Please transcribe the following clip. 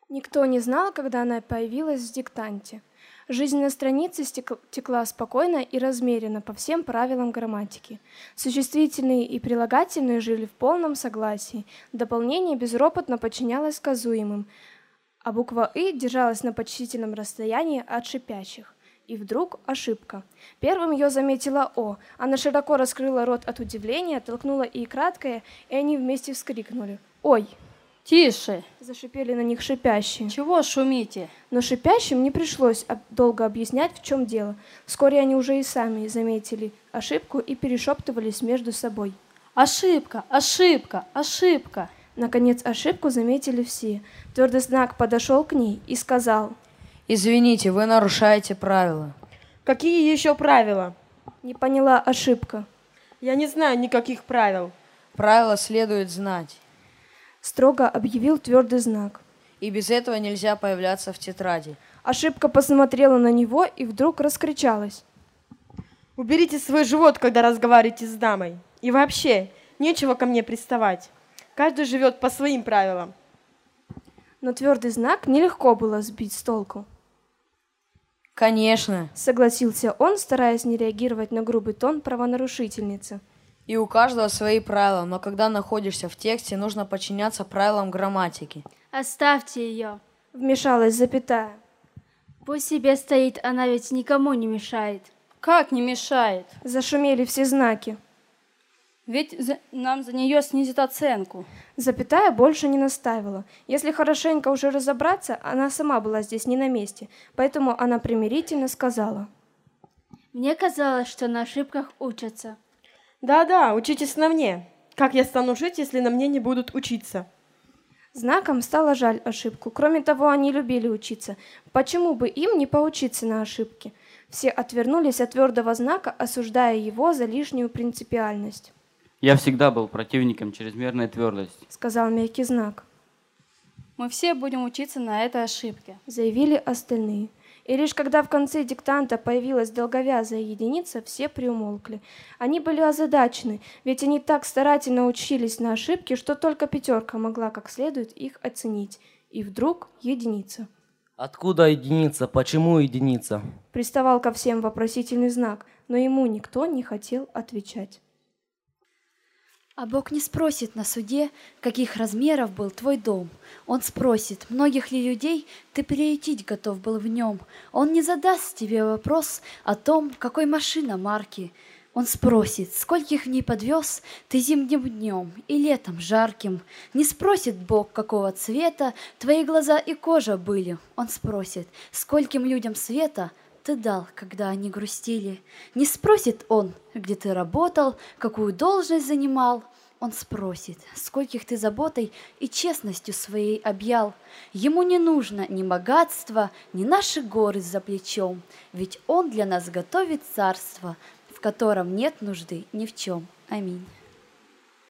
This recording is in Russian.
Никто не знал, когда она появилась в диктанте. Жизнь на странице текла спокойно и размеренно по всем правилам грамматики. Существительные и прилагательные жили в полном согласии. Дополнение безропотно подчинялось сказуемым, а буква «и» держалась на почтительном расстоянии от шипящих. И вдруг ошибка. Первым ее заметила О. Она широко раскрыла рот от удивления, толкнула «и» краткое, и они вместе вскрикнули. «Ой!» «Тише!» — зашипели на них шипящие. «Чего шумите?» Но шипящим не пришлось долго объяснять, в чем дело. Вскоре они уже и сами заметили ошибку и перешептывались между собой. «Ошибка! Ошибка! Ошибка!» Наконец ошибку заметили все. Твердый знак подошел к ней и сказал: «Извините, вы нарушаете правила». «Какие еще правила?» Не поняла ошибка. «Я не знаю никаких правил». Правила следует знать. Строго объявил твердый знак. И без этого нельзя появляться в тетради. Ошибка посмотрела на него и вдруг раскричалась: «Уберите свой живот, когда разговариваете с дамой. И вообще, нечего ко мне приставать. Каждый живет по своим правилам». Но твердый знак нелегко было сбить с толку. Конечно. Согласился он, стараясь не реагировать на грубый тон правонарушительницы. И у каждого свои правила, но когда находишься в тексте, нужно подчиняться правилам грамматики. Оставьте ее. Вмешалась запятая. Пусть себе стоит, она ведь никому не мешает. «Как не мешает? Зашумели все знаки. Ведь нам за нее снизят оценку». Запятая больше не настаивала. Если хорошенько уже разобраться, она сама была здесь не на месте, поэтому она примирительно сказала: Мне казалось, что на ошибках учатся. «Да-да, учитесь на мне. Как я стану жить, если на мне не будут учиться?» Знаком стало жаль ошибку. Кроме того, они любили учиться. Почему бы им не поучиться на ошибке? Все отвернулись от твердого знака, осуждая его за лишнюю принципиальность. «Я всегда был противником чрезмерной твердости», — сказал мягкий знак. «Мы все будем учиться на этой ошибке», — заявили остальные. И лишь когда в конце диктанта появилась долговязая единица, все приумолкли. Они были озадачены, ведь они так старательно учились на ошибки, что только пятерка могла как следует их оценить. И вдруг единица. «Откуда единица? Почему единица?» Приставал ко всем вопросительный знак, но ему никто не хотел отвечать. А Бог не спросит на суде, каких размеров был твой дом. Он спросит, многих ли людей ты приютить готов был в нем. Он не задаст тебе вопрос о том, какой машина марки. Он спросит, скольких в ней подвез ты зимним днем и летом жарким. Не спросит Бог, какого цвета твои глаза и кожа были. Он спросит, скольким людям света ты дал, когда они грустили. Не спросит он, где ты работал, какую должность занимал. Он спросит, скольких ты заботой и честностью своей объял. Ему не нужно ни богатства, ни наши горы за плечом, ведь он для нас готовит царство, в котором нет нужды ни в чем. Аминь.